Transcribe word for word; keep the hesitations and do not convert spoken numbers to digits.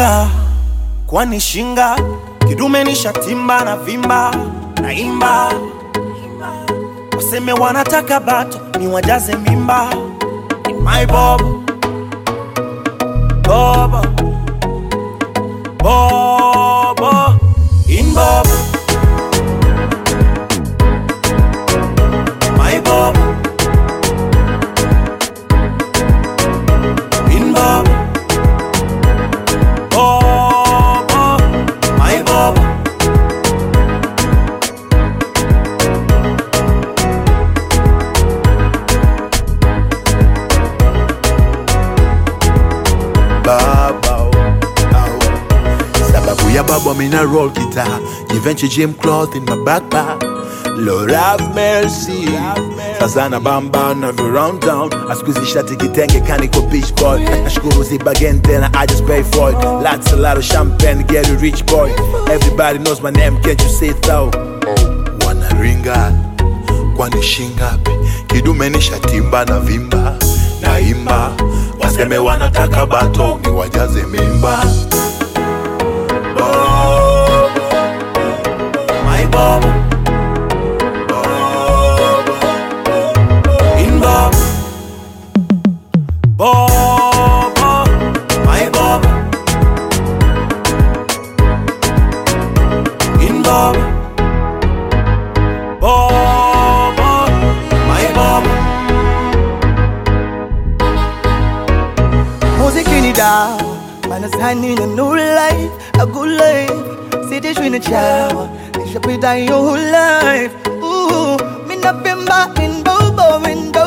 Ringa, kwani shinga, kidume ni shatimba na vimba, na imba. Waseme wanataka bato, ni wajaze mimba. My Bob, Bob, Bob, in Bob. My Bob, in Bob. Bob, my Bob. Baba, sababu ya baba mina roll guitar, Givenchy gym cloth in my backpack. Lord have mercy. Sasa na bamba na round town, asikuzi shati kitenge kaniko beach boy. Nashukuru zibagen tena, I just pay for it. Lots a lot of champagne, get a rich boy. Everybody knows my name, can't you say it though? Wana ringa, kwani shingapi, kidume ni shatimba na vimba, na imba. Waseme wanataka bato, ni wajaze mimba. Bob, my Bob, Bob, in Bob. Bob, my Bob, in Bob. Bob, my Bob. Music in it down, man is handing a new life, a good life. See this in the shower, they should be dying your whole life. Ooh, me not been back in Bobo in Bobo.